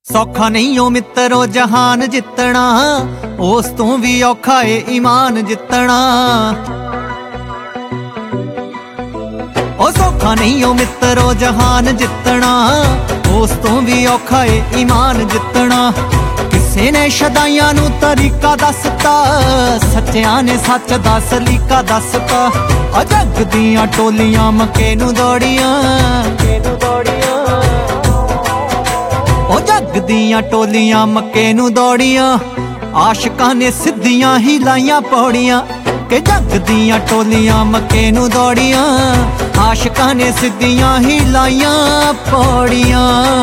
सौखा नहीं हो मित्रो जहान जितना, उस तू भी औखा है ईमान जितना। ओ सौखा नहीं हो मित्रो जहान जितना, उस तू भी औखा है ईमान जितना। किसे ने शदाइयां नू तरीका दसता, सच्चियां ने सच दा सलीका दसता। जग दियां टोलियां मके नू दौड़ियां, जग दियां टोलियां मक्के नू दौड़ियां। आशिकां ने सिद्धियां ही लाइयां पौड़ियां, के जग दियां टोलियां मक्के नू दौड़ियां। आशिकां ने सिद्धियां ही लाइयां पौड़ियां।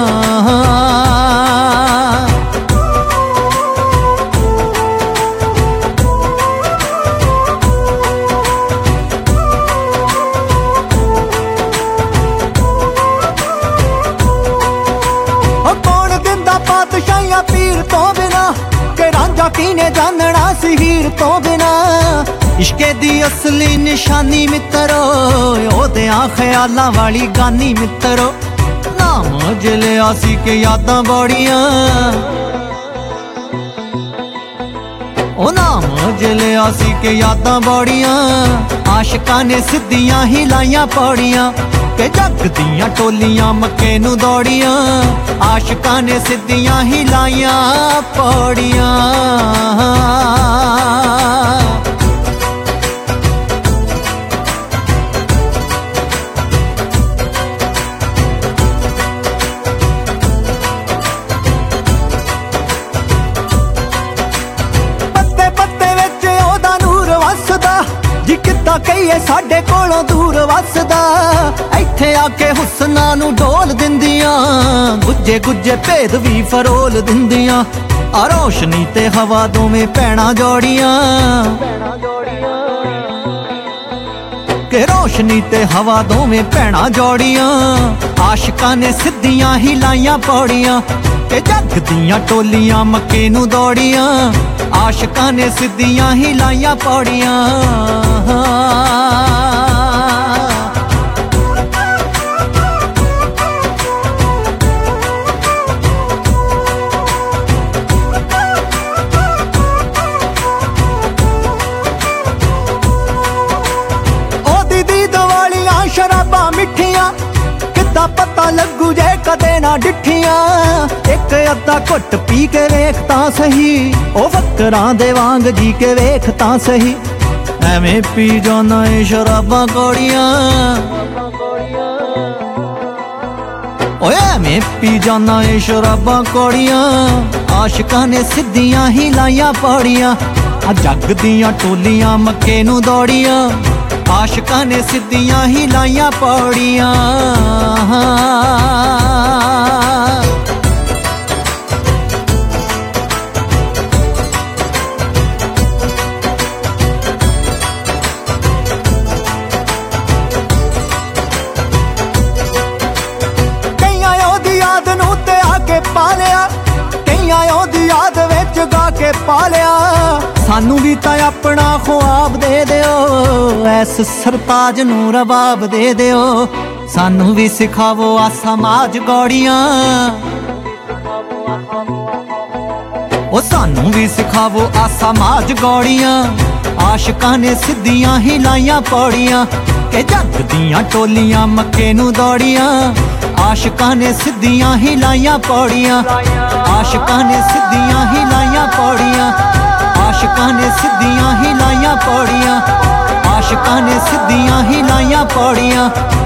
पीर तो बिना के रांझा कीने जानना सी हीर तो बिना। इश्के दी असली निशानी मित्रो, ओदियां ख्यालां वाली गानी मित्रो। नाम जलिया सी के यादां बड़ियां, ओ नाम जलिया सी के यादां बड़ियां। आशिकां ने सिद्धियां ही लाइयां पौड़ियां, के जग दियां टोलियां मक्के नू दौड़ियां। आशिकां ने सिद्धियां ही लाइयां पौड़ियां। पत्ते पत्ते विच ओदा नूर वसदा, जी किद्दां कहिए साडे कोलों दूर वसदा। इत्थे आके हुस्ना नू डोल दिंदियां, गुज्जे गुज्जे भेद भी फरोल दिंदियां। रोशनी ते हवा दोवें भैणां जोड़ियां, के रोशनी ते हवा दोवें भैणां जोड़ियां। आशिकां ने सिद्धियां ही लाइयां पौड़ियां, के जग दियां टोलियां मक्के नू दौड़ियां। आशिकां ने सिद्धियां ही लाइयां पौड़ियां। शराबा मिठियां किद्दां पता लगू जे कदे ना डिठियां। एक अद्धा घुट पी के वेख तां सही, ओ फकरां दे वांग जी के वेख तां सही। एवें पी जाना ए शराबां कौड़ियां, ओ एवें पी जाना ए शराबां कौड़ियां। आशिकां ने सिद्धियां ही लाइयां पौड़ियां, जग दियां टोलियां मक्के नू दौड़ियां। आशिकां ने सिद्धियां ही लाइयां पौड़ियां। कईयां ओदी याद नू ते आके पा लिया, कईयां ओदी याद विच गा के पा लिया। सानू भी तां अपना ख्वाब दे दिओ, ऐस सरताज नू रबाब दे दिओ। सानू भी सिखावो आसा माज गौड़ियां, ओ सानू भी सिखावो आसा माज गौड़ियां। आशिकां ने सिद्धियां ही लाइयां पौड़ियां, के जग दियां टोलियां मक्के नू दौड़ियां। आशिकां ने सिद्धियां ही लाइयां पौड़ियां। आशिकां ने सिद्धियां ही लाइयां पौड़ियां। आशिकां ने सिद्धियां ही लाइयां पौड़ियां। आशिकां ने सिद्धियां ही लाइयां पौड़ियां।